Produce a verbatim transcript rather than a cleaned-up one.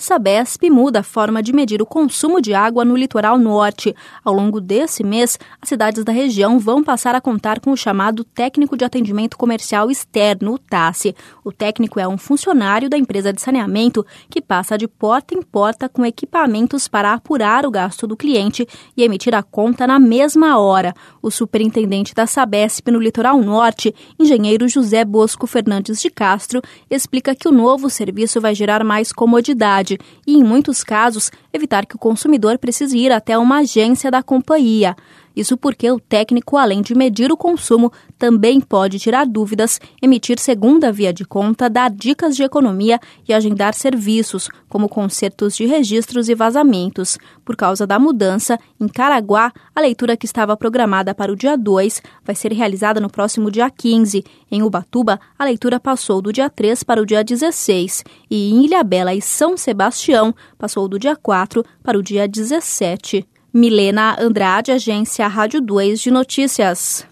Sabesp muda a forma de medir o consumo de água no litoral norte. Ao longo desse mês, as cidades da região vão passar a contar com o chamado Técnico de Atendimento Comercial Externo, o T A C. O técnico é um funcionário da empresa de saneamento que passa de porta em porta com equipamentos para apurar o gasto do cliente e emitir a conta na mesma hora. O superintendente da Sabesp no litoral norte, engenheiro José Bosco Fernandes de Castro, explica que o novo serviço vai gerar mais comodidade e, em muitos casos, evitar que o consumidor precise ir até uma agência da companhia. Isso porque o técnico, além de medir o consumo, também pode tirar dúvidas, emitir segunda via de conta, dar dicas de economia e agendar serviços, como consertos de registros e vazamentos. Por causa da mudança, em Caraguá, a leitura que estava programada para o dia dois vai ser realizada no próximo dia quinze. Em Ubatuba, a leitura passou do dia três para o dia dezesseis. E em Ilhabela e São Sebastião, passou do dia quatro para o dia dezessete. Milena Andrade, Agência Rádio dois de Notícias.